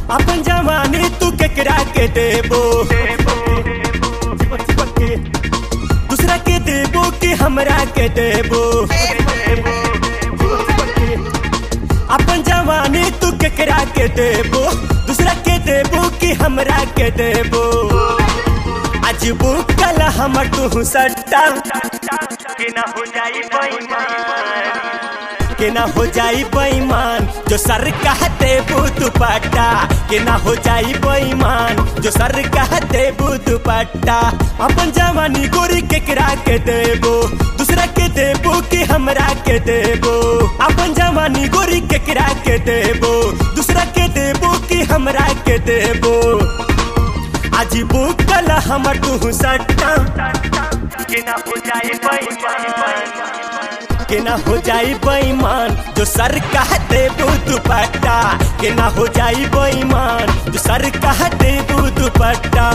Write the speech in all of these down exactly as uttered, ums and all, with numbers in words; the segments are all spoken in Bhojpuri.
अपन जवानी तू केकरा के देबो, दूसरा के देबो कि हमरा के देबो। अपन जवानी तू केकरा के देबो, दूसरा के देबो कि हमरा के देबो। आज बुक कल हमर तू सट्टा के ना हो जाई बेईमान, के ना हो जाई बेईमान जो सर कहते बुत पट्टा, के ना हो जाई बेईमान जो सर कहते बुत पट्टा। अपन जवानी गोरी केकरा के देबो, दूसरा के देबो कि हमरा के देबो। अपन जवानी गोरी केकरा के देबो, दूसरा के देबो कि हमरा के देबो। आज बुक कल हमर तू सट्टा के ना हो जाई बेईमान, के ना हो जाई बेईमान जो सर कहते बुत पट्टा, के ना हो जाई बेईमान जो सर कहते बुत पट्टा।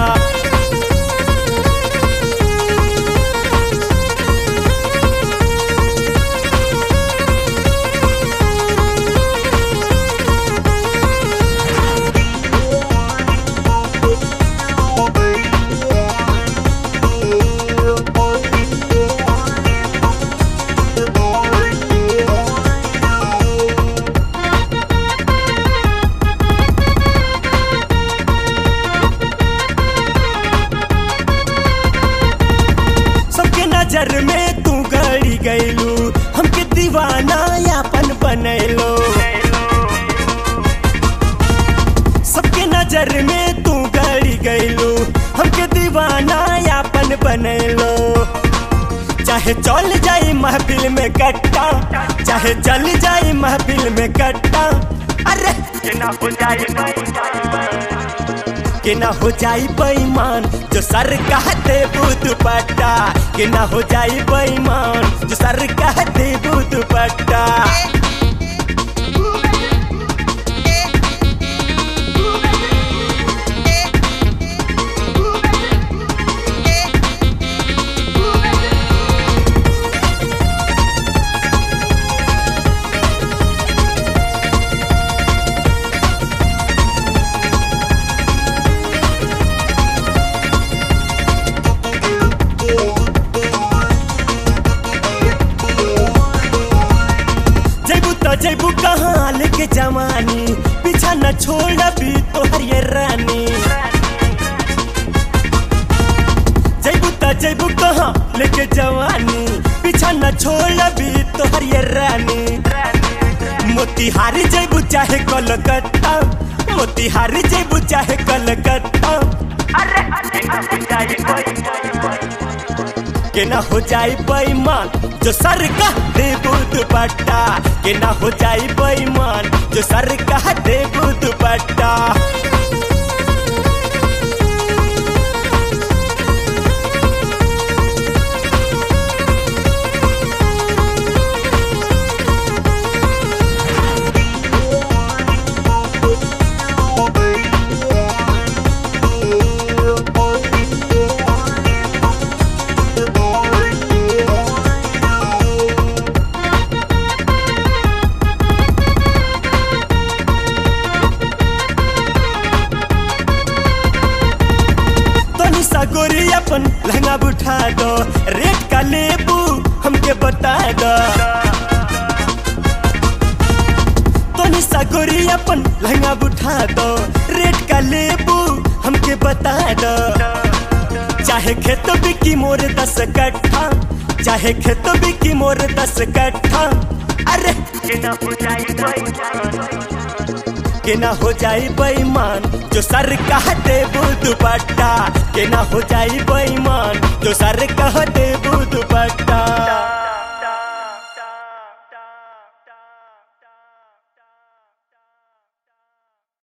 नजर में तू गड़ी गईलू, हमके दीवाना यापन बनैलो। सबके नजर में तू गड़ी गईलू, हमके दीवाना यापन बनैलो। चाहे चल जाई महफिल में कट्टा, चाहे चल जाई महफिल में कट्टा। अरे के ना हो जाई के ना हो जाई बेईमान जो सर कहते बुत पट्टा, के ना हो जाई बेईमान जो सर कहते बुत पट्टा। जैबू कहाँ लेके जवानी, पीछा न छोड़ भी तोहर ये रानी। जैबू त जैबू कहाँ लेके जवानी, पीछा न छोड़ भी तोहर ये रानी। मोतिहारी जैबू चाहे कलकत्ता, मोतिहारी जैबू चाहे कलकत्ता। के ना हो जाई बेईमान जो सर कहते बुत पट्टा, के ना हो जाई बेईमान जो सर कहते बुत पट्टा। गोरी अपन लहंगा उठा दो, रेट का लेबू हमके बता दो। तो निशा गोरी अपन लहंगा उठा दो, रेट का लेबू हमके बता दो। चाहे खेतो बिकी मोर दस कट्ठा, चाहे खेतो बिकी मोर दस कट्ठा। अरे के ना हो जाई बेईमान, के ना हो जाई बेईमान जो सर कहते बुत पट्टा, के ना हो जाई बेईमान जो सर कहते बुत पट्टा।